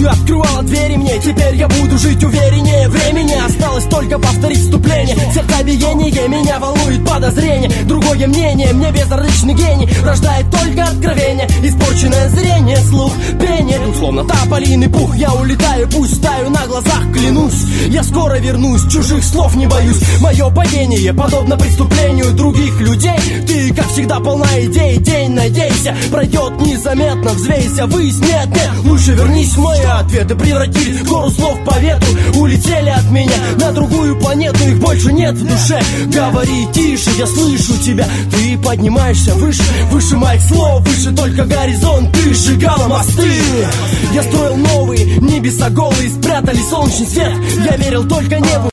Ты открывала двери мне, теперь я буду жить увереннее. Времени осталось только повторить вступление. Сердцебиение меня волнует подозрение. Другое мнение, мне безразличный гений рождает только откровение. Испорченное зрение, слух, пение, словно тополиный пух. Я улетаю, пусть таю на глазах, клянусь. Я скоро вернусь, чужих слов не боюсь. Мое падение подобно преступлению других людей. Ты, как всегда, полна идей. День, надейся, пройдет незаметно. Взвейся, выясни, нет, лучше вернись в мои ответы. Превратили гору слов по ветру, улетели от меня на другую планету. Их больше нет в душе. Говори тише, я слышу тебя. Ты поднимаешься выше, выше моих слов, выше только горизонт. Ты сжигала мосты. Я строил новые небеса голые, спрятали солнечный свет. Я верил только небу.